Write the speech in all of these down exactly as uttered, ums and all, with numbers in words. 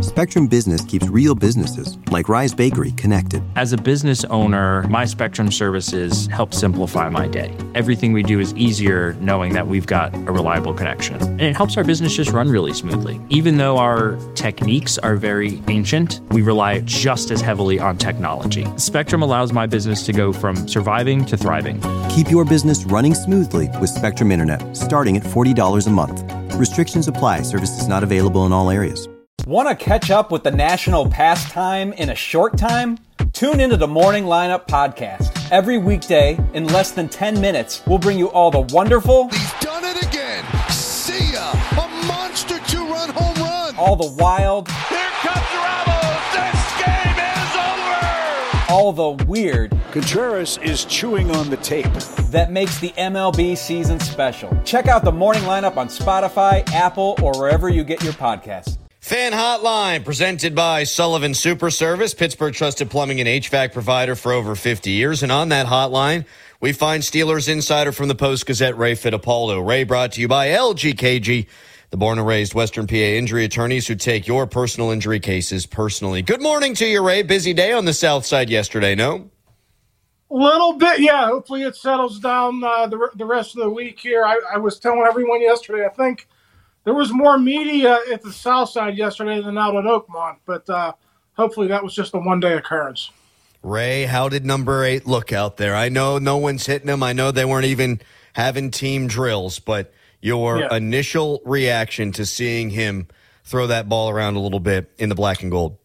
Spectrum Business keeps real businesses, like Rise Bakery, connected. As a business owner, my Spectrum services help simplify my day. Everything we do is easier knowing that we've got a reliable connection. And it helps our business just run really smoothly. Even though our techniques are very ancient, we rely just as heavily on technology. Spectrum allows my business to go from surviving to thriving. Keep your business running smoothly with Spectrum Internet, starting at forty dollars a month. Restrictions apply. Services not available in all areas. Want to catch up with the national pastime in a short time? Tune into the Morning Lineup podcast. Every weekday, in less than ten minutes, we'll bring you all the wonderful... He's done it again! See ya! A monster two-run home run! All the wild... Here comes Ramos! This game is over! All the weird... Contreras is chewing on the tape. That makes the M L B season special. Check out the Morning Lineup on Spotify, Apple, or wherever you get your podcasts. Fan Hotline, presented by Sullivan Super Service, Pittsburgh trusted plumbing and H V A C provider for over fifty years. And on that hotline, we find Steelers insider from the Post-Gazette, Ray Fittipaldo. Ray, brought to you by L G K G, the born and raised Western P A injury attorneys who take your personal injury cases personally. Good morning to you, Ray. Busy day on the South Side yesterday, no? A little bit, yeah. Hopefully it settles down uh, the, the rest of the week here. I, I was telling everyone yesterday, I think there was more media at the South Side yesterday than out at Oakmont, but uh, hopefully that was just a one-day occurrence. Ray, how did number eight look out there? I know no one's hitting him. I know they weren't even having team drills, but your yeah. initial reaction to seeing him throw that ball around a little bit in the black and gold.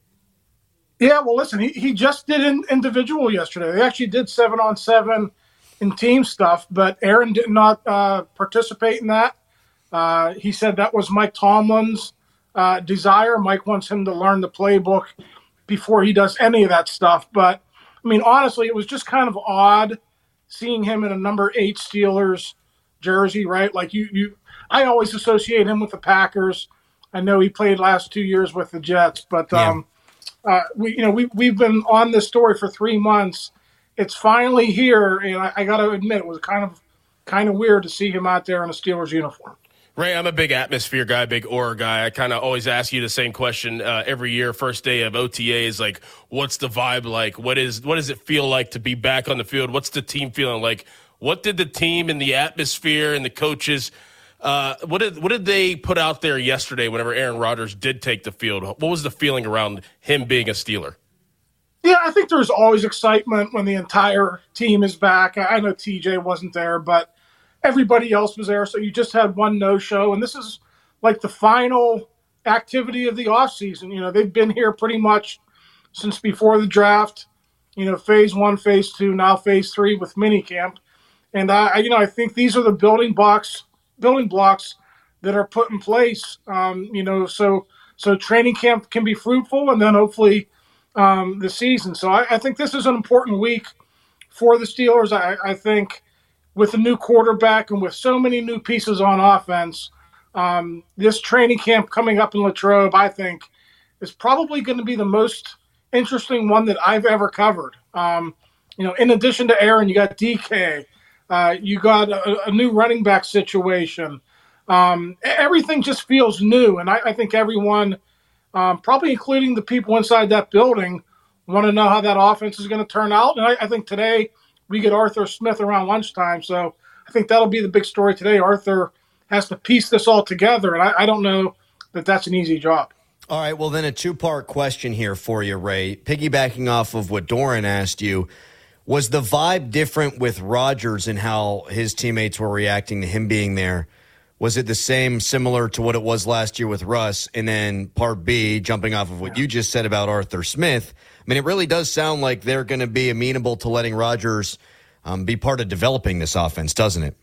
Yeah, well, listen, he, he just did an individual yesterday. They actually did seven-on-seven in team stuff, but Aaron did not uh, participate in that. Uh, he said that was Mike Tomlin's uh, desire. Mike wants him to learn the playbook before he does any of that stuff. But, I mean, honestly, it was just kind of odd seeing him in a number eight Steelers jersey, right? Like, you, you, I always associate him with the Packers. I know he played last two years with the Jets, but, um, yeah. uh, we, you know, we, we've been on this story for three months. It's finally here, and I, I got to admit, it was kind of, kind of weird to see him out there in a Steelers uniform. Ray, I'm a big atmosphere guy, big aura guy. I kind of always ask you the same question uh, every year. First day of O T A is like, what's the vibe like? What is what does it feel like to be back on the field? What's the team feeling like? What did the team and the atmosphere and the coaches, uh, what did what did they put out there yesterday whenever Aaron Rodgers did take the field? What was the feeling around him being a Steeler? Yeah, I think there's always excitement when the entire team is back. I know T J wasn't there, but everybody else was there, so you just had one no-show. And this is like the final activity of the offseason. You know, they've been here pretty much since before the draft. You know, phase one, phase two, now phase three with minicamp. And, I, you know, I think these are the building blocks, building blocks that are put in place, um, you know, so so training camp can be fruitful and then hopefully um, the season. So I, I think this is an important week for the Steelers. I, I think – with a new quarterback and with so many new pieces on offense, um, this training camp coming up in Latrobe, I think, is probably going to be the most interesting one that I've ever covered. Um, you know, in addition to Aaron, you got D K, uh, you got a, a new running back situation. Um, everything just feels new, and I, I think everyone, um, probably including the people inside that building, want to know how that offense is going to turn out. And I, I think today – we get Arthur Smith around lunchtime, so I think that'll be the big story today. Arthur has to piece this all together, and I, I don't know that that's an easy job. All right, well, then a two-part question here for you, Ray. Piggybacking off of what Doran asked you, was the vibe different with Rodgers and how his teammates were reacting to him being there? Was it the same, similar to what it was last year with Russ? And then part B, jumping off of what yeah. you just said about Arthur Smith, I mean, it really does sound like they're going to be amenable to letting Rodgers um, be part of developing this offense, doesn't it?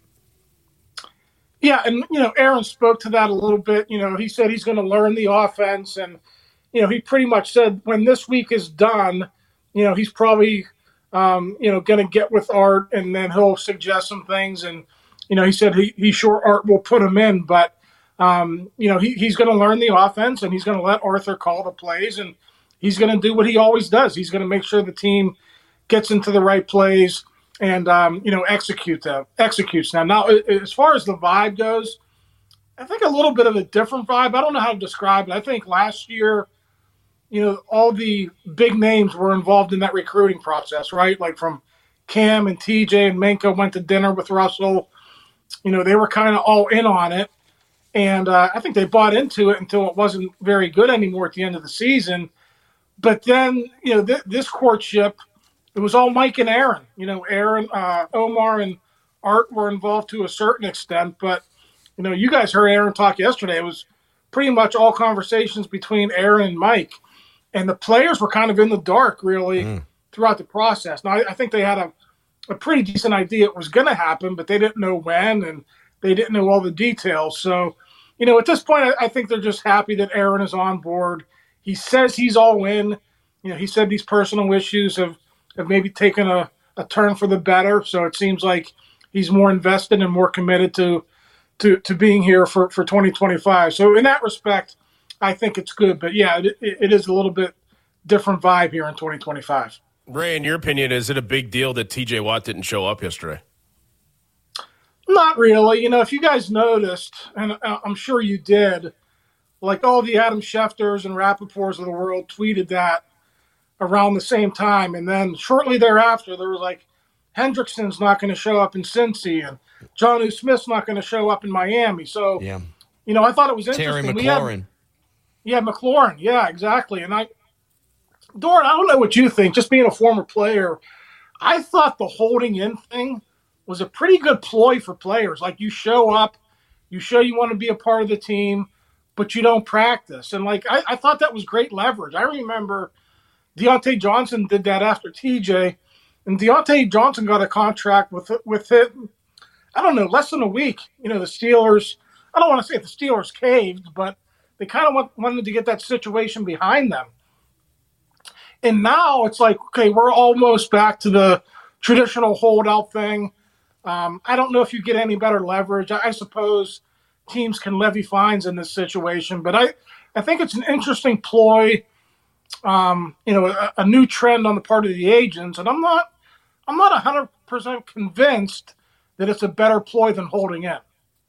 Yeah, and, you know, Aaron spoke to that a little bit. You know, he said he's going to learn the offense, and, you know, he pretty much said when this week is done, you know, he's probably, um, you know, going to get with Art, and then he'll suggest some things. And, you know, he said he, he sure Art will put him in, but, um, you know, he, he's going to learn the offense, and he's going to let Arthur call the plays, and he's going to do what he always does. He's going to make sure the team gets into the right plays and, um, you know, execute them, executes them. Now, as far as the vibe goes, I think a little bit of a different vibe. I don't know how to describe it. I think last year you know, all the big names were involved in that recruiting process, right? Like from Cam and T J and Minka went to dinner with Russell. You know, they were kind of all in on it. And uh, I think they bought into it until it wasn't very good anymore at the end of the season. But then, you know, th- this courtship, it was all Mike and Aaron. You know, Aaron, uh, Omar, and Art were involved to a certain extent. But, you know, you guys heard Aaron talk yesterday. It was pretty much all conversations between Aaron and Mike. And the players were kind of in the dark, really, mm. throughout the process. Now, I, I think they had a, a pretty decent idea it was going to happen, but they didn't know when, and they didn't know all the details. So, you know, at this point, I, I think they're just happy that Aaron is on board. He says he's all in. You know, he said these personal issues have, have maybe taken a, a turn for the better. So it seems like he's more invested and more committed to to, to being here for, for twenty twenty-five. So in that respect, I think it's good. But, yeah, it, it is a little bit different vibe here in twenty twenty-five. Ray, in your opinion, is it a big deal that T J Watt didn't show up yesterday? Not really. You know, if you guys noticed, and I'm sure you did, like all the Adam Schefters and Rappaports of the world tweeted that around the same time. And then shortly thereafter, there was like, Hendrickson's not going to show up in Cincy, and Jonnu Smith's not going to show up in Miami. So, yeah. you know, I thought it was interesting. Terry McLaurin. Yeah, McLaurin. Yeah, exactly. And I, Doran, I don't know what you think, just being a former player, I thought the holding in thing was a pretty good ploy for players. Like, you show up, you show you want to be a part of the team, but you don't practice. And, like, I, I thought that was great leverage. I remember Deontay Johnson did that after T J, and Deontay Johnson got a contract with with it, I don't know, less than a week. You know, the Steelers, I don't want to say the Steelers caved, but they kind of want, wanted to get that situation behind them. And now it's like, okay, we're almost back to the traditional holdout thing. Um, I don't know if you get any better leverage. I, I suppose teams can levy fines in this situation, but I, I think it's an interesting ploy, um, you know, a, a new trend on the part of the agents. And I'm not, I'm not one hundred percent convinced that it's a better ploy than holding in.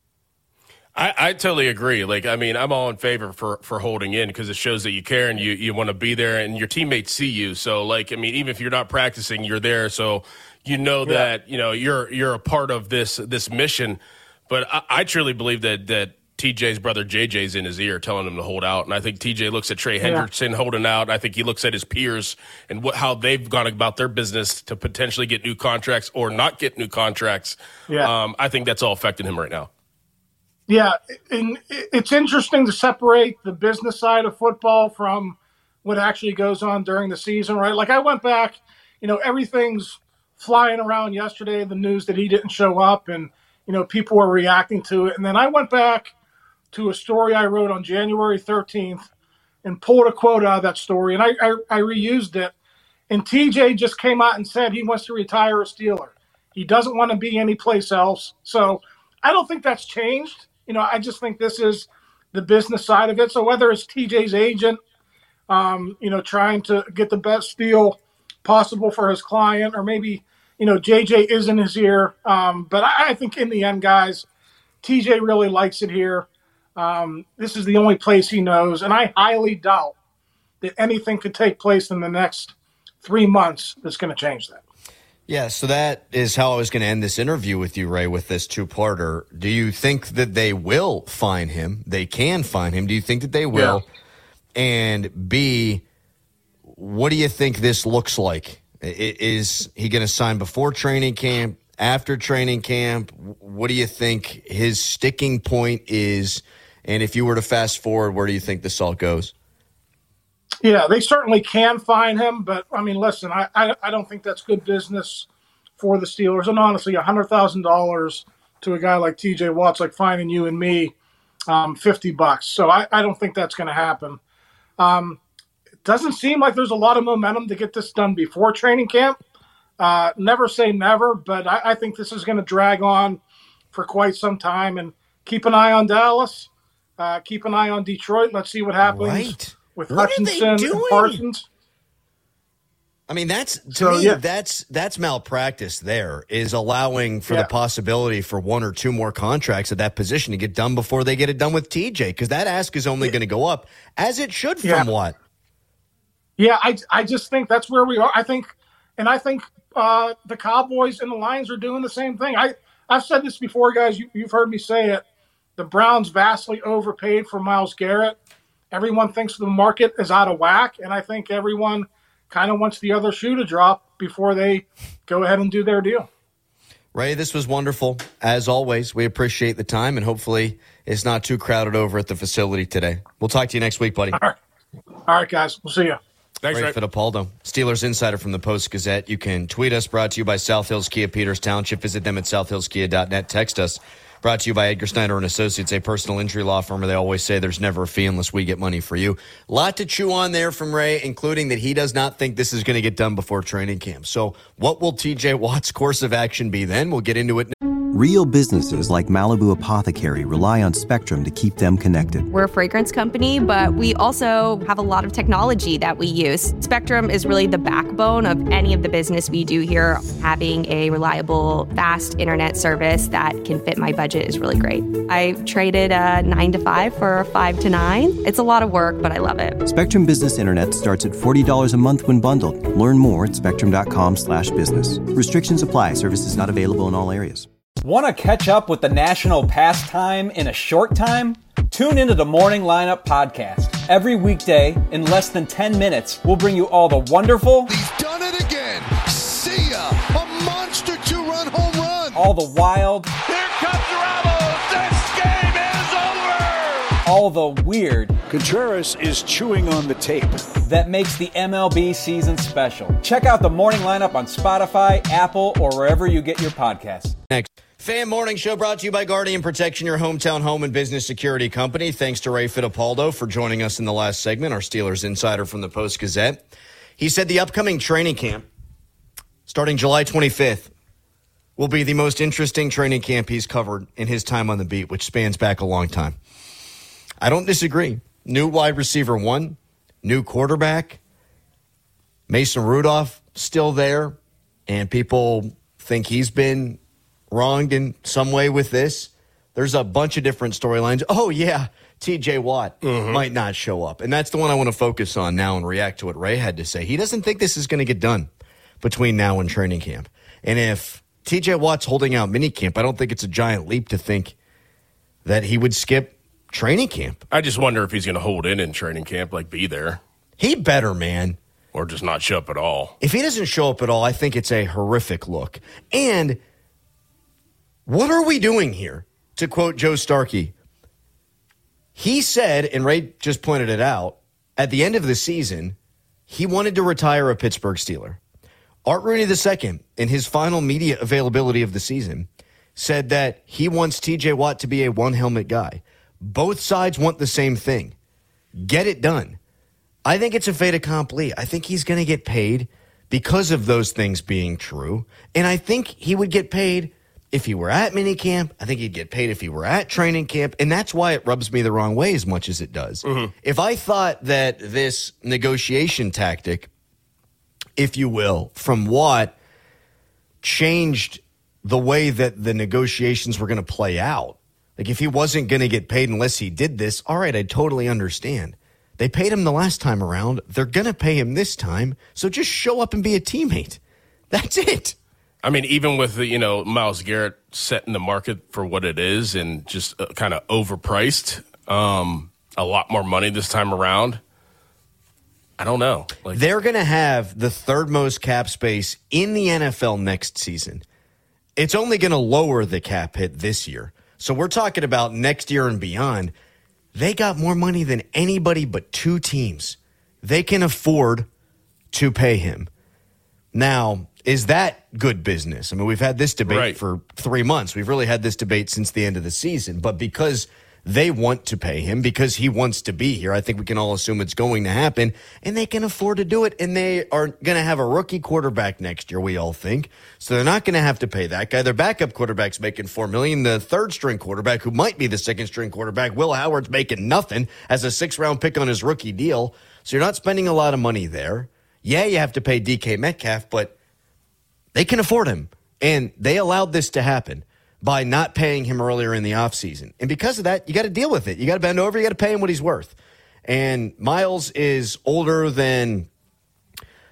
I, I totally agree. Like, I mean, I'm all in favor for, for holding in because it shows that you care and you, you want to be there and your teammates see you. So, like, I mean, even if you're not practicing, you're there. So you know yeah. that, you know, you're you're a part of this this mission. But I, I truly believe that that T J's brother J J's in his ear telling him to hold out. And I think T J looks at Trey Hendrickson yeah. holding out. I think he looks at his peers and what how they've gone about their business to potentially get new contracts or not get new contracts. Yeah. Um, I think that's all affecting him right now. Yeah, and it's interesting to separate the business side of football from what actually goes on during the season, right? Like, I went back, you know, everything's flying around yesterday, the news that he didn't show up, and, you know, people were reacting to it. And then I went back to a story I wrote on January thirteenth and pulled a quote out of that story, and I, I, I reused it. And T J just came out and said he wants to retire a Steeler. He doesn't want to be anyplace else. So I don't think that's changed. You know, I just think this is the business side of it. So whether it's T J's agent, um, you know, trying to get the best deal possible for his client, or maybe, you know, J J is in his ear. Um, but I, I think in the end, guys, T J really likes it here. Um, this is the only place he knows. And I highly doubt that anything could take place in the next three months that's going to change that. Yeah, so that is how I was going to end this interview with you, Ray, with this two-parter. Do you think that they will fine him? They can fine him. Do you think that they will? Yeah. And B, what do you think this looks like? Is he going to sign before training camp, after training camp? What do you think his sticking point is? And if you were to fast forward, where do you think this all goes? Yeah, they certainly can fine him, but, I mean, listen, I, I, I don't think that's good business for the Steelers. And honestly, one hundred thousand dollars to a guy like T J Watt's like fining you and me um, fifty bucks. So I, I don't think that's going to happen. Um, it doesn't seem like there's a lot of momentum to get this done before training camp. Uh, never say never, but I, I think this is going to drag on for quite some time. And keep an eye on Dallas. Uh, keep an eye on Detroit. Let's see what happens. Right. With what Hutchinson and Parsons. I mean, that's to so, me, yeah. that's that's malpractice there, is allowing for yeah. the possibility for one or two more contracts at that position to get done before they get it done with T J, because that ask is only yeah. going to go up, as it should from yeah. what? Yeah, I, I just think that's where we are. I think, and I think uh, the Cowboys and the Lions are doing the same thing. I, I've said this before, guys. You, you've heard me say it. The Browns vastly overpaid for Myles Garrett. Everyone thinks the market is out of whack, and I think everyone kind of wants the other shoe to drop before they go ahead and do their deal. Ray, this was wonderful. As always, we appreciate the time, and hopefully it's not too crowded over at the facility today. We'll talk to you next week, buddy. All right, All right guys. We'll see you. Thanks, Ray Ray. Fittipaldo, Steelers Insider from the Post-Gazette. You can tweet us, brought to you by South Hills Kia Peters Township. Visit them at south hills kia dot net. Text us, brought to you by Edgar Snyder and Associates, a personal injury law firm where they always say there's never a fee unless we get money for you. A lot to chew on there from Ray, including that he does not think this is going to get done before training camp. So what will T J Watt's course of action be then? We'll get into it. Real businesses like Malibu Apothecary rely on Spectrum to keep them connected. We're a fragrance company, but we also have a lot of technology that we use. Spectrum is really the backbone of any of the business we do here. Having a reliable, fast internet service that can fit my budget is really great. I traded a nine to five for a five to nine. It's a lot of work, but I love it. Spectrum Business Internet starts at forty dollars a month when bundled. Learn more at spectrum.com slash business. Restrictions apply. Services not available in all areas. Want to catch up with the national pastime in a short time? Tune into the Morning Lineup Podcast. Every weekday, in less than ten minutes, we'll bring you all the wonderful... He's done it again. See ya. A monster two-run home run. All the wild... Here comes Ramos. This game is over. All the weird... Contreras is chewing on the tape. That makes the M L B season special. Check out the Morning Lineup on Spotify, Apple, or wherever you get your podcasts. Next. Fan Morning Show brought to you by Guardian Protection, your hometown home and business security company. Thanks to Ray Fittipaldo for joining us in the last segment, our Steelers insider from the Post-Gazette. He said the upcoming training camp, starting July twenty-fifth, will be the most interesting training camp he's covered in his time on the beat, which spans back a long time. I don't disagree. New wide receiver one, new quarterback, Mason Rudolph still there, and people think he's been wronged in some way with this. There's a bunch of different storylines. Oh, yeah, T J Watt mm-hmm. might not show up. And that's the one I want to focus on now and react to what Ray had to say. He doesn't think this is going to get done between now and training camp. And if T J Watt's holding out minicamp, I don't think it's a giant leap to think that he would skip training camp. I just wonder if he's going to hold in in training camp, like be there. He better, man. Or just not show up at all. If he doesn't show up at all, I think it's a horrific look. And what are we doing here? To quote Joe Starkey, he said, and Ray just pointed it out, at the end of the season, he wanted to retire a Pittsburgh Steeler. Art Rooney the Second, in his final media availability of the season, said that he wants T J Watt to be a one-helmet guy. Both sides want the same thing. Get it done. I think it's a fait accompli. I think he's going to get paid because of those things being true. And I think he would get paid if he were at minicamp. I think he'd get paid if he were at training camp. And that's why it rubs me the wrong way as much as it does. Mm-hmm. If I thought that this negotiation tactic, if you will, from Watt changed the way that the negotiations were going to play out, like if he wasn't going to get paid unless he did this, all right, I totally understand. They paid him the last time around. They're going to pay him this time. So just show up and be a teammate. That's it. I mean, even with the, you know, Myles Garrett setting the market for what it is and just uh, kind of overpriced, um, a lot more money this time around. I don't know. Like, they're going to have the third most cap space in the N F L next season. It's only going to lower the cap hit this year. So we're talking about next year and beyond. They got more money than anybody but two teams. They can afford to pay him. Now, is that good business? I mean, we've had this debate right. for three months. We've really had this debate since the end of the season. But because they want to pay him, because he wants to be here, I think we can all assume it's going to happen. And they can afford to do it. And they are going to have a rookie quarterback next year, we all think. So they're not going to have to pay that guy. Their backup quarterback's making four million dollars. The third-string quarterback, who might be the second-string quarterback, Will Howard's making nothing as a sixth-round pick on his rookie deal. So you're not spending a lot of money there. Yeah, you have to pay D K Metcalf, but they can afford him. And they allowed this to happen by not paying him earlier in the offseason. And because of that, you got to deal with it. You got to bend over. You got to pay him what he's worth. And Myles is older than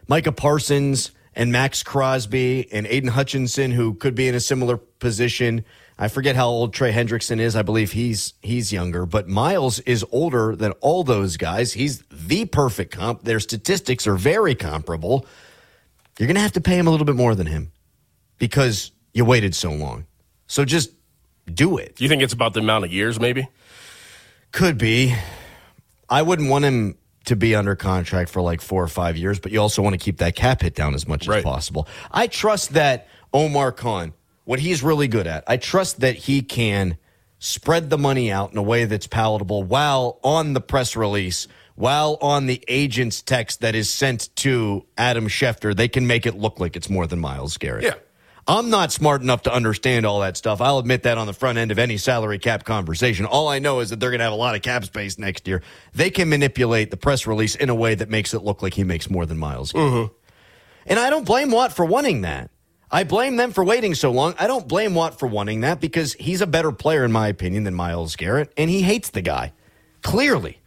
Micah Parsons and Max Crosby and Aiden Hutchinson, who could be in a similar position. I forget how old Trey Hendrickson is. I believe he's he's younger. But Miles is older than all those guys. He's the perfect comp. Their statistics are very comparable. You're going to have to pay him a little bit more than him because you waited so long. So just do it. Do you think it's about the amount of years maybe? Could be. I wouldn't want him to be under contract for like four or five years, but you also want to keep that cap hit down as much right. as possible. I trust that Omar Khan, what he's really good at, I trust that he can spread the money out in a way that's palatable while on the press release, while on the agent's text that is sent to Adam Schefter, they can make it look like it's more than Myles Garrett. Yeah. I'm not smart enough to understand all that stuff. I'll admit that on the front end of any salary cap conversation. All I know is that they're going to have a lot of cap space next year. They can manipulate the press release in a way that makes it look like he makes more than Myles Garrett. Mm-hmm. And I don't blame Watt for wanting that. I blame them for waiting so long. I don't blame Watt for wanting that because he's a better player, in my opinion, than Myles Garrett, and he hates the guy, clearly.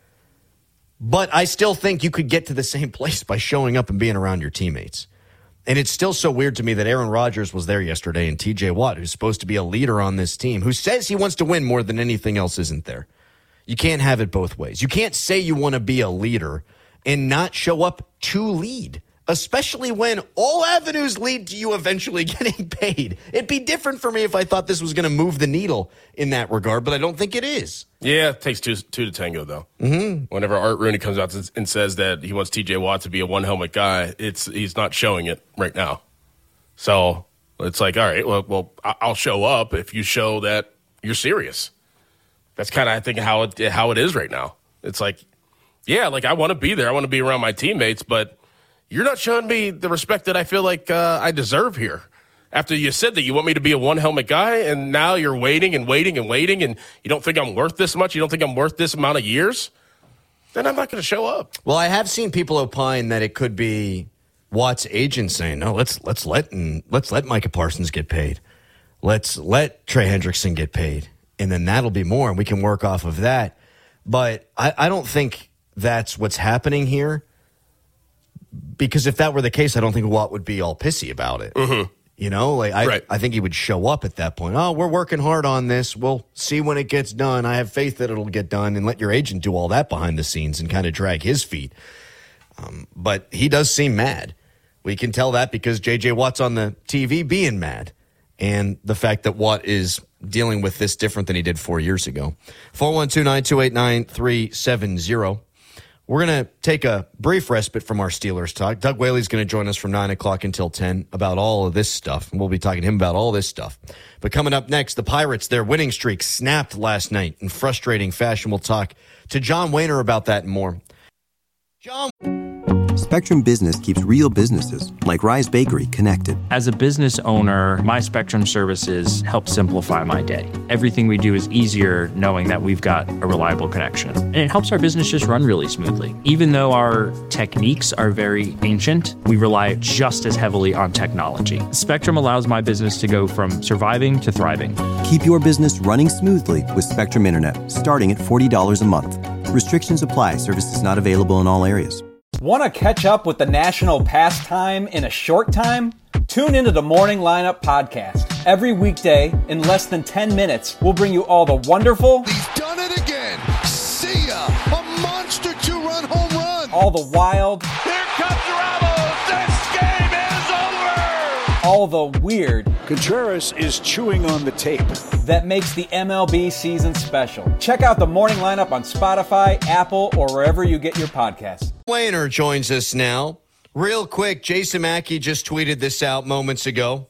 But I still think you could get to the same place by showing up and being around your teammates. And it's still so weird to me that Aaron Rodgers was there yesterday and T J Watt, who's supposed to be a leader on this team, who says he wants to win more than anything else, isn't there. You can't have it both ways. You can't say you want to be a leader and not show up to lead, especially when all avenues lead to you eventually getting paid. It'd be different for me if I thought this was going to move the needle in that regard, but I don't think it is. Yeah, it takes two, two to tango, though. Mm-hmm. Whenever Art Rooney comes out and says that he wants T J Watt to be a one-helmet guy, it's he's not showing it right now. So it's like, all right, well, well I'll show up if you show that you're serious. That's kind of, I think, how it, how it is right now. It's like, yeah, like I want to be there. I want to be around my teammates, but you're not showing me the respect that I feel like uh, I deserve here. After you said that you want me to be a one-helmet guy, and now you're waiting and waiting and waiting, and you don't think I'm worth this much, you don't think I'm worth this amount of years, then I'm not going to show up. Well, I have seen people opine that it could be Watt's agent saying, no, let's let's let and let's let Micah Parsons get paid. Let's let Trey Hendrickson get paid, and then that'll be more, and we can work off of that. But I, I don't think that's what's happening here, because if that were the case, I don't think Watt would be all pissy about it. Mm-hmm. You know, like I, right. I think he would show up at that point. Oh, we're working hard on this. We'll see when it gets done. I have faith that it'll get done, and let your agent do all that behind the scenes and kind of drag his feet. Um, but he does seem mad. We can tell that because J J Watt's on the T V being mad, and the fact that Watt is dealing with this different than he did four years ago. four one two, nine two eight, nine three seven zero. We're going to take a brief respite from our Steelers talk. Doug Whaley's going to join us from nine o'clock until ten about all of this stuff. And we'll be talking to him about all this stuff. But coming up next, the Pirates, their winning streak snapped last night in frustrating fashion. We'll talk to John Wehner about that and more. John. Spectrum Business keeps real businesses, like Rise Bakery, connected. As a business owner, my Spectrum services help simplify my day. Everything we do is easier knowing that we've got a reliable connection. And it helps our business just run really smoothly. Even though our techniques are very ancient, we rely just as heavily on technology. Spectrum allows my business to go from surviving to thriving. Keep your business running smoothly with Spectrum Internet, starting at forty dollars a month. Restrictions apply. Services not available in all areas. Want to catch up with the national pastime in a short time? Tune into the Morning Lineup Podcast. Every weekday, in less than ten minutes, we'll bring you all the wonderful... He's done it again. See ya. A monster two-run home run. All the wild... Here comes Ramos. This game is over. All the weird... Contreras is chewing on the tape. That makes the M L B season special. Check out the Morning Lineup on Spotify, Apple, or wherever you get your podcasts. Wehner joins us now. Real quick, Jason Mackey just tweeted this out moments ago.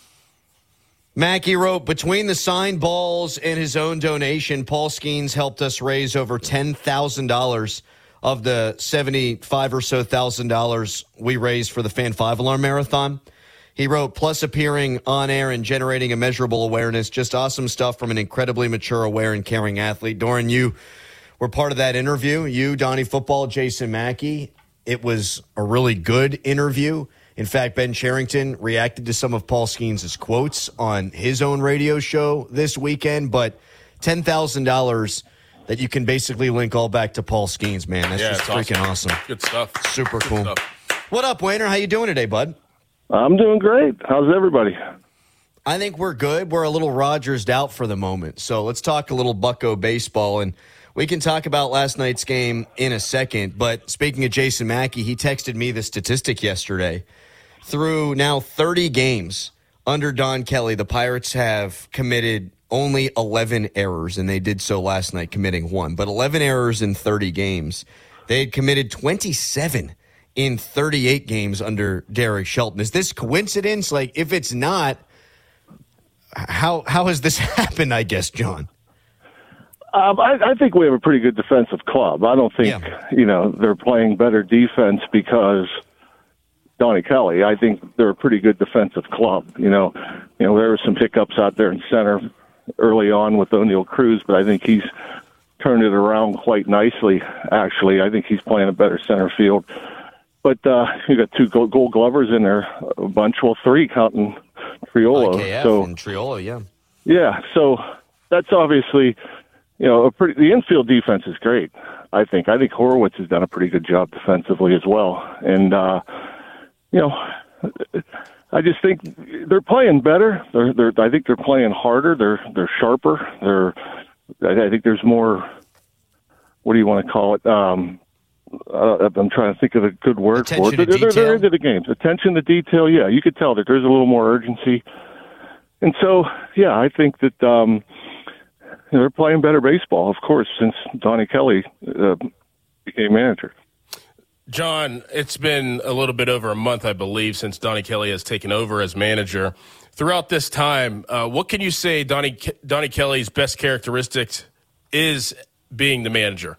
Mackey wrote, between the signed balls and his own donation, Paul Skeens helped us raise over ten thousand dollars of the seventy-five or so thousand dollars we raised for the Fan five Alarm Marathon. He wrote, plus appearing on air and generating immeasurable awareness, just awesome stuff from an incredibly mature, aware, and caring athlete. Doran, you were part of that interview. You, Donnie Football, Jason Mackey. It was a really good interview. In fact, Ben Cherington reacted to some of Paul Skeens' quotes on his own radio show this weekend. But ten thousand dollars that you can basically link all back to Paul Skeens, man. That's yeah, just freaking awesome. awesome. Good stuff. Super Good cool. Stuff. What up, Wayner? How you doing today, bud? I'm doing great. How's everybody? I think we're good. We're a little Rodgers'd out for the moment. So let's talk a little Bucco baseball, and we can talk about last night's game in a second. But speaking of Jason Mackey, he texted me the statistic yesterday. Through now thirty games under Don Kelly, the Pirates have committed only eleven errors, and they did so last night, committing one. But eleven errors in thirty games. They had committed twenty-seven in thirty-eight games under Derek Shelton. Is this coincidence? Like, if it's not, how how has this happened, I guess, John? Um, I, I think we have a pretty good defensive club. I don't think, yeah. you know, they're playing better defense because Donnie Kelly. I think they're a pretty good defensive club. You know, you know, there were some hiccups out there in center early on with O'Neal Cruz, but I think he's turned it around quite nicely, actually. I think he's playing a better center field. But uh, you got two gold, gold glovers in there, a bunch, well, three counting Triolo. I K F so, and Triolo, yeah. Yeah, so that's obviously, you know, a pretty, the infield defense is great, I think. I think Horowitz has done a pretty good job defensively as well. And, uh, you know, I just think they're playing better. They're, they're, I think they're playing harder. They're, they're sharper. They're, I think there's more, what do you want to call it? Um, uh, I'm trying to think of a good word Attention for it. to They're, detail. they're into the games. Attention to detail, yeah. You could tell that there's a little more urgency. And so, yeah, I think that um, you know, they're playing better baseball, of course, since Donnie Kelly uh, became manager. John, it's been a little bit over a month, I believe, since Donnie Kelly has taken over as manager. Throughout this time, uh, what can you say Donnie, Donnie Kelly's best characteristics is being the manager?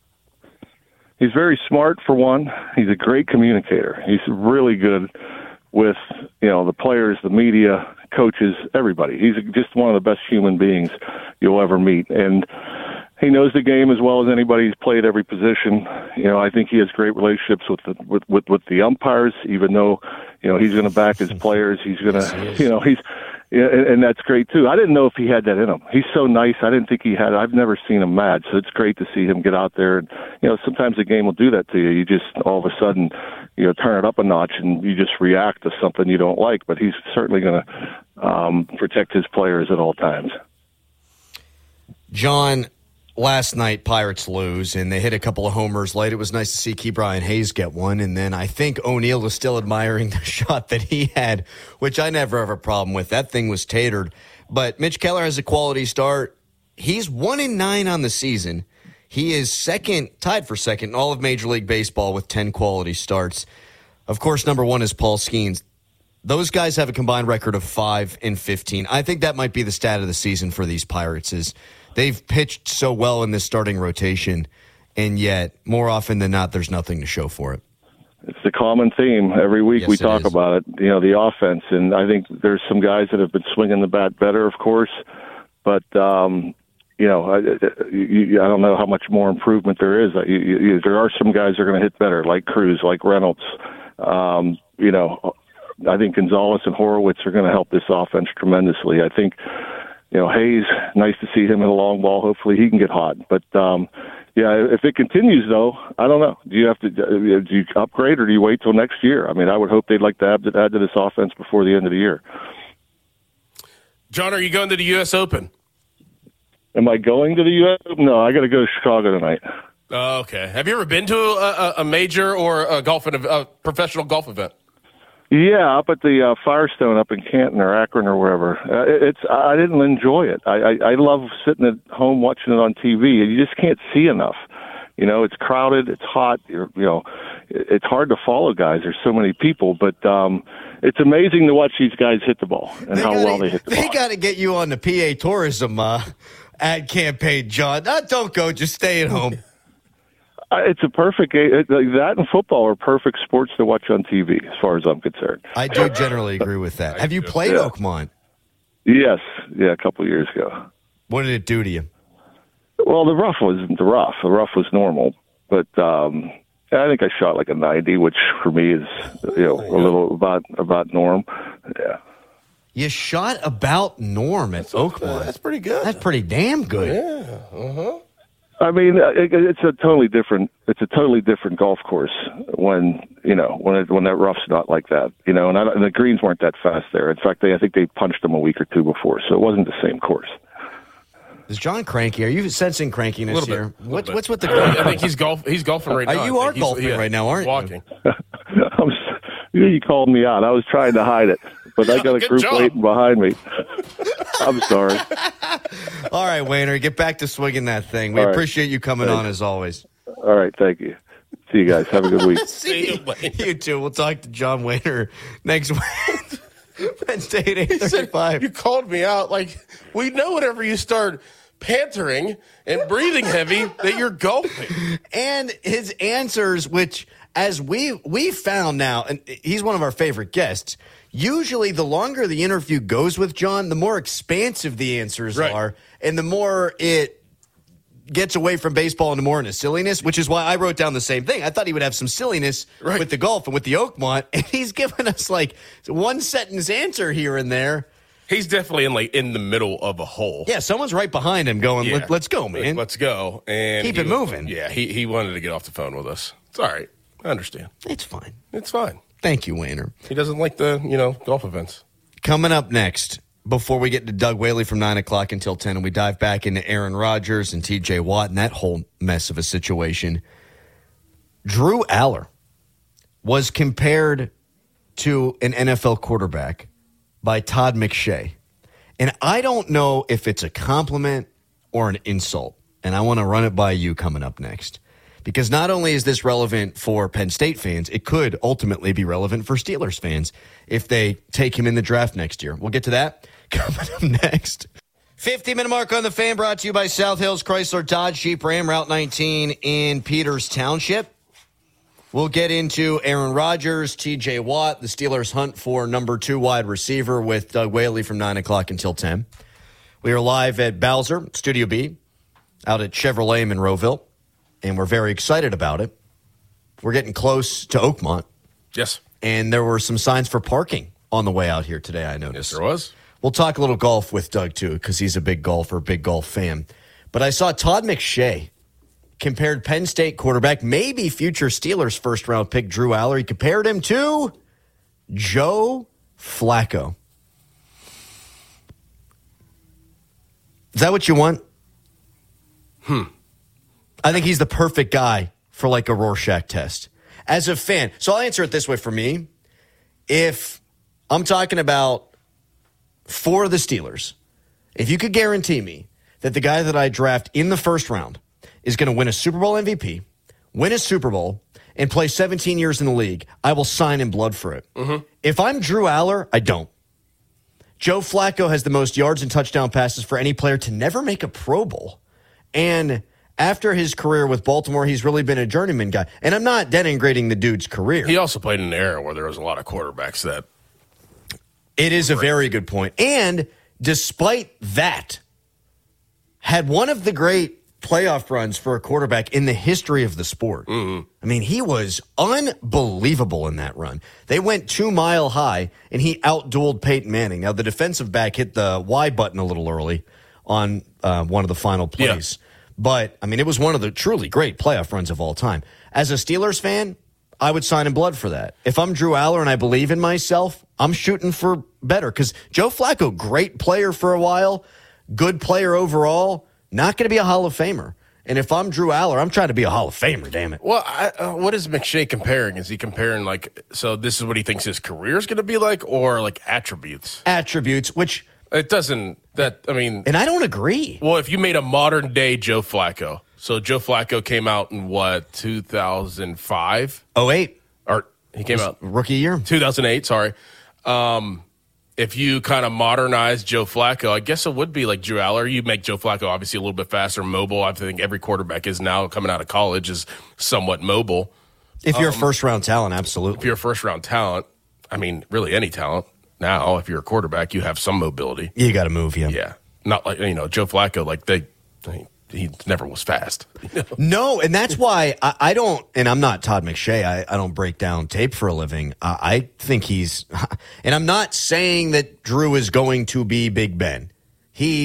He's very smart, for one. He's a great communicator. He's really good with, you know, the players, the media, coaches, everybody. He's just one of the best human beings you'll ever meet. And he knows the game as well as anybody. He's played every position. You know, I think he has great relationships with the with with, with the umpires. Even though, you know, he's going to back his players, he's going to, you know, he's, yeah, and, and that's great too. I didn't know if he had that in him. He's so nice. I didn't think he had. I've never seen him mad, so it's great to see him get out there. And you know, sometimes the game will do that to you. You just all of a sudden, you know, turn it up a notch and you just react to something you don't like. But he's certainly going to um, protect his players at all times. John, last night Pirates lose, and they hit a couple of homers late. It was nice to see Key Brian Hayes get one, and then I think O'Neal is still admiring the shot that he had, which I never have a problem with. That thing was tatered. But Mitch Keller has a quality start. He's one and nine on the season. He is second, tied for second in all of Major League Baseball with ten quality starts. Of course, number one is Paul Skeens. Those guys have a combined record of five and fifteen. I think that might be the stat of the season for these Pirates is they've pitched so well in this starting rotation, and yet, more often than not, there's nothing to show for it. It's the common theme. Every week yes, we it talk is. about it, you know, the offense. And I think there's some guys that have been swinging the bat better, of course. But, um, you know, I, I don't know how much more improvement there is. You, you, there are some guys that are going to hit better, like Cruz, like Reynolds. Um, you know, I think Gonzalez and Horowitz are going to help this offense tremendously. I think, you know, Hayes, nice to see him in the long ball. Hopefully he can get hot. But, um, yeah, if it continues, though, I don't know. Do you have to do you upgrade or do you wait till next year? I mean, I would hope they'd like to add to, add to this offense before the end of the year. John, are you going to the U S Open? Am I going to the U S Open? No, I got to go to Chicago tonight. Oh, okay. Have you ever been to a, a major or a golf a professional golf event? Yeah, up at the uh, Firestone up in Canton or Akron or wherever. Uh, it, it's I didn't enjoy it. I, I I love sitting at home watching it on T V, and you just can't see enough. You know, it's crowded, it's hot. You're, you know, it, it's hard to follow guys. There's so many people, but um, it's amazing to watch these guys hit the ball and they how gotta, well they hit the they ball. They got to get you on the P A Tourism uh, ad campaign, John. Uh, don't go, just stay at home. It's a perfect it, that and football are perfect sports to watch on T V, as far as I'm concerned. I do generally agree with that. Have you played yeah. Oakmont? Yes, yeah, a couple of years ago. What did it do to you? Well, the rough wasn't the rough. The rough was normal, but um, I think I shot like a ninety, which for me is you know a little about about norm. Yeah. You shot about norm at that's Oakmont. Uh, that's pretty good. That's pretty damn good. Yeah. Uh huh. I mean, it, it's a totally different. It's a totally different golf course when you know when it, when that rough's not like that, you know. And, I, and the greens weren't that fast there. In fact, they I think they punched them a week or two before, so it wasn't the same course. Is John cranky? Are you sensing crankiness here? What's what's with the? I think he's golf. He's golfing right now. You are he's, golfing yeah, right now, aren't walking. you? I'm, you called me out. I was trying to hide it, but I got a Good group job. waiting behind me. I'm sorry. All right, Wayner, get back to swinging that thing. We All right. appreciate you coming Thanks. on as always. All right, thank you. See you guys. Have a good week. See you, you too. We'll talk to John Wayner next week. Wednesday at eight He said, thirty-five. you called me out. Like, we know whenever you start pantering and breathing heavy that you're golfing. And his answers, which as we we found now, and he's one of our favorite guests, usually the longer the interview goes with John, the more expansive the answers Right. are, and the more it gets away from baseball into more into silliness, which is why I wrote down the same thing. I thought he would have some silliness Right. with the golf and with the Oakmont, and he's given us like one sentence answer here and there. He's definitely in like in the middle of a hole. Yeah, someone's right behind him going, Yeah. Let, let's go, man. Let's go. And Keep he it was- moving. Yeah, he, he wanted to get off the phone with us. It's all right. I understand. It's fine. It's fine. Thank you, Wayner. He doesn't like the, you know, golf events. Coming up next, before we get to Doug Whaley from nine o'clock until ten, and we dive back into Aaron Rodgers and T J Watt and that whole mess of a situation, Drew Aller was compared to an N F L quarterback by Todd McShay. And I don't know if it's a compliment or an insult. And I want to run it by you coming up next. Because not only is this relevant for Penn State fans, it could ultimately be relevant for Steelers fans if they take him in the draft next year. We'll get to that coming up next. fifty-minute mark on the Fan, brought to you by South Hills Chrysler Dodge Jeep Ram, Route nineteen in Peters Township. We'll get into Aaron Rodgers, T J Watt, the Steelers' hunt for number two wide receiver with Doug Whaley from nine o'clock until ten. We are live at Bowser, Studio B, out at Chevrolet Monroeville, and we're very excited about it. We're getting close to Oakmont. Yes. And there were some signs for parking on the way out here today, I noticed. Yes, there was. We'll talk a little golf with Doug, too, because he's a big golfer, big golf fan. But I saw Todd McShay compared Penn State quarterback, maybe future Steelers first-round pick Drew Aller. He compared him to Joe Flacco. Is that what you want? Hmm. I think he's the perfect guy for like a Rorschach test. As a fan, so I'll answer it this way for me. If I'm talking about for the Steelers, if you could guarantee me that the guy that I draft in the first round is going to win a Super Bowl M V P, win a Super Bowl, and play seventeen years in the league, I will sign in blood for it. Mm-hmm. If I'm Drew Aller, I don't. Joe Flacco has the most yards and touchdown passes for any player to never make a Pro Bowl. And after his career with Baltimore, he's really been a journeyman guy. And I'm not denigrating the dude's career. He also played in an era where there was a lot of quarterbacks that... It is a very good point. And despite that, had one of the great playoff runs for a quarterback in the history of the sport. Mm-hmm. I mean, he was unbelievable in that run. They went two mile high, and he outdueled Peyton Manning. Now, the defensive back hit the Y button a little early on uh, one of the final plays. Yeah. But, I mean, it was one of the truly great playoff runs of all time. As a Steelers fan, I would sign in blood for that. If I'm Drew Aller and I believe in myself, I'm shooting for better. Because Joe Flacco, great player for a while, good player overall, not going to be a Hall of Famer. And if I'm Drew Aller, I'm trying to be a Hall of Famer, damn it. Well, I, uh, what is McShay comparing? Is he comparing, like, so this is what he thinks his career is going to be like, or, like, attributes? Attributes, which... It doesn't, that, I mean... And I don't agree. Well, if you made a modern-day Joe Flacco, so Joe Flacco came out in, what, two thousand five? oh eight. Or he came out... Rookie year. two thousand eight, sorry. Um... If you kind of modernize Joe Flacco, I guess it would be like Drew Aller. You make Joe Flacco obviously a little bit faster, mobile. I think every quarterback is now coming out of college is somewhat mobile. If you're um, a first-round talent, absolutely. If you're a first-round talent, I mean, really any talent. Now, if you're a quarterback, you have some mobility. You got to move, yeah. Yeah. Not like, you know, Joe Flacco, like they, they he never was fast. No, and that's why I, I don't, and I'm not Todd McShay, I, I don't break down tape for a living. I, I think he's, and I'm not saying that Drew is going to be Big Ben. He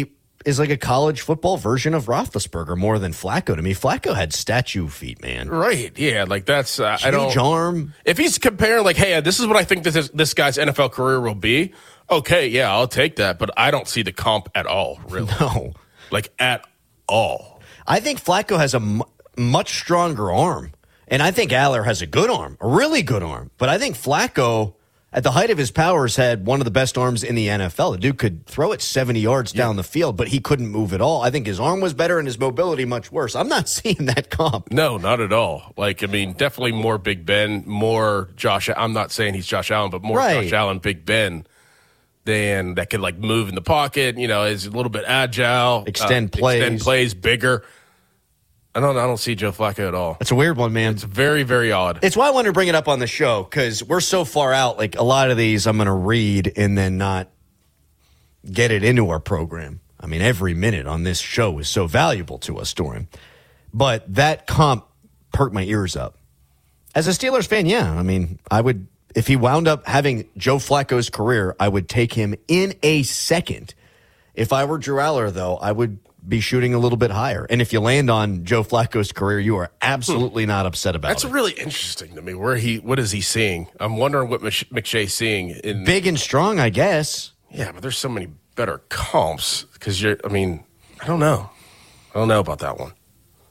is like a college football version of Roethlisberger more than Flacco to me. Flacco had statue feet, man. Right? Yeah, like that's uh, Huge I don't. arm. If he's comparing, like, hey, this is what I think this is, this guy's N F L career will be. Okay, yeah, I'll take that, but I don't see the comp at all. Really, no, like at all. I think Flacco has a m- much stronger arm, and I think Aller has a good arm, a really good arm. But I think Flacco, at the height of his powers, had one of the best arms in the N F L. The dude could throw it seventy yards yeah. down the field, but he couldn't move at all. I think his arm was better and his mobility much worse. I'm not seeing that comp. No, not at all. Like, I mean, definitely more Big Ben, more Josh. I'm not saying he's Josh Allen, but more right. Josh Allen, Big Ben, than that could, like, move in the pocket, you know, is a little bit agile. Extend uh, plays. Extend plays, bigger. I don't I don't see Joe Flacco at all. That's a weird one, man. It's very, very odd. It's why I wanted to bring it up on the show, because we're so far out. Like, a lot of these I'm going to read and then not get it into our program. I mean, every minute on this show is so valuable to us, Doran. But that comp perked my ears up. As a Steelers fan, yeah. I mean, I would, if he wound up having Joe Flacco's career, I would take him in a second. If I were Drew Aller, though, I would be shooting a little bit higher. And if you land on Joe Flacco's career, you are absolutely not upset about That's it. That's really interesting to me. Where he, what is he seeing? I'm wondering what McShay's seeing. In big and strong, I guess. Yeah, but there's so many better comps because you're. I mean, I don't know. I don't know about that one.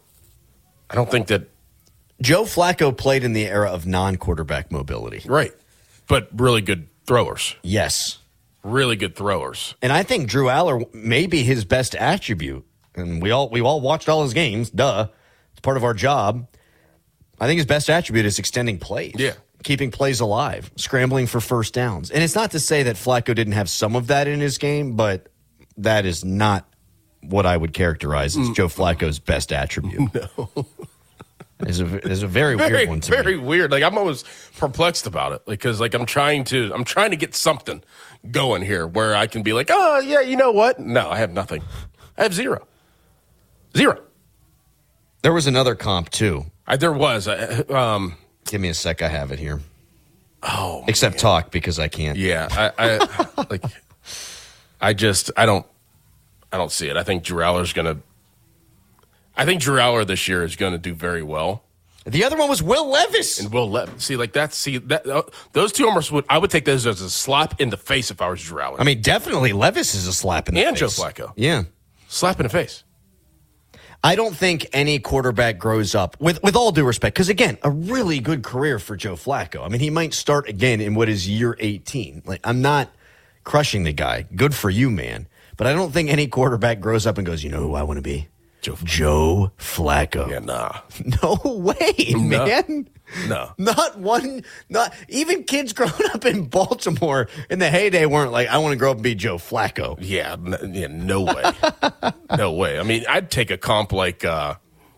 I don't think that Joe Flacco played in the era of non-quarterback mobility, right? But really good throwers. Yes. Really good throwers. And I think Drew Aller may be his best attribute. And we all we all watched all his games. Duh. It's part of our job. I think his best attribute is extending plays. Yeah. Keeping plays alive. Scrambling for first downs. And it's not to say that Flacco didn't have some of that in his game, but that is not what I would characterize as mm. Joe Flacco's best attribute. No. It's a, it's a very, very weird one to very me. weird. Like, I'm always perplexed about it because, like, I'm trying to I'm trying to get something going here where I can be like, oh, yeah, you know what? No, I have nothing. I have zero. Zero. There was another comp, too. I, there was. I, um, Give me a sec. I have it here. Oh, Except man. talk because I can't. Yeah. I, I like, I just, I don't, I don't see it. I think Drew Aller's going to, I think Drew Aller this year is going to do very well. The other one was Will Levis. And Will Levis. See, like that's see that uh, those two almost would I would take those as a slap in the face if I was Drew Aller. I mean, definitely Levis is a slap in the and face. And Joe Flacco. Yeah. Slap in the face. I don't think any quarterback grows up, with with all due respect, because, again, a really good career for Joe Flacco. I mean, he might start again in what is year eighteen. Like, I'm not crushing the guy. Good for you, man. But I don't think any quarterback grows up and goes, you know who I want to be? Joe Flacco. Joe Flacco. Yeah, nah. No way, no. man. No. Not one, not even kids growing up in Baltimore in the heyday weren't like, I want to grow up and be Joe Flacco. Yeah, n- yeah no way. No way. I mean, I'd take a comp like, uh,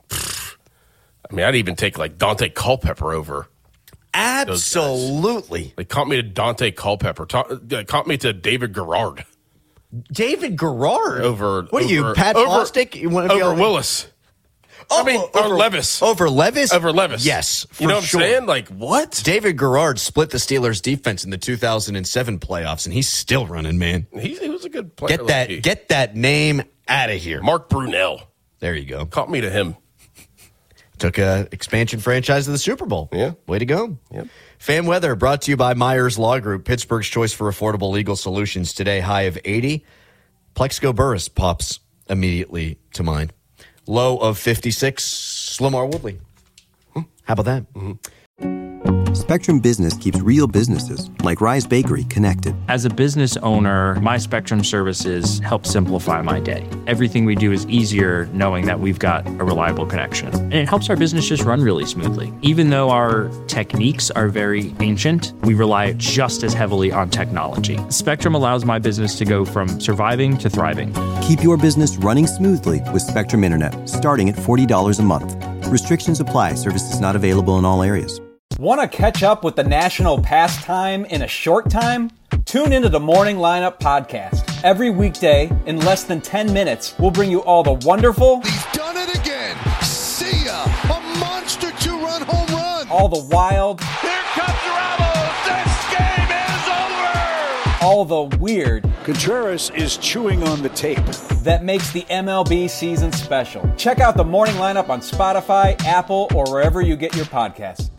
I mean, I'd even take like Dante Culpepper over. Absolutely. Like, comp me to Dante Culpepper. Talk, uh, comp me to David Garrard. David Garrard? Over. What are over, you, Pat over, Bostic? You want to over be Willis. Oh, I mean, over or Levis. Over Levis? Over Levis. Yes, for You know what sure. I'm saying? Like, what? David Garrard split the Steelers' defense in the two thousand seven playoffs, and he's still running, man. He, he was a good player. Get that, like get that name out of here. Mark Brunell. There you go. Caught me to him. Took a expansion franchise to the Super Bowl. Yeah. Way to go. Yep. Fan weather brought to you by Myers Law Group, Pittsburgh's choice for affordable legal solutions. Today, high of eighty. Plexico Burris pops immediately to mind. Low of fifty-six. Lamar Woodley. Hmm. How about that? Mm-hmm. Spectrum Business keeps real businesses, like Rise Bakery, connected. As a business owner, my Spectrum services help simplify my day. Everything we do is easier knowing that we've got a reliable connection. And it helps our business just run really smoothly. Even though our techniques are very ancient, we rely just as heavily on technology. Spectrum allows my business to go from surviving to thriving. Keep your business running smoothly with Spectrum Internet, starting at forty dollars a month. Restrictions apply. Services not available in all areas. Want to catch up with the national pastime in a short time? Tune into the Morning Lineup Podcast. Every weekday, in less than ten minutes, we'll bring you all the wonderful... He's done it again. See ya. A monster two-run home run. All the wild... Here comes Ramos. This game is over. all the weird. Contreras is chewing on the tape. That makes the M L B season special. Check out the Morning Lineup on Spotify, Apple, or wherever you get your podcasts.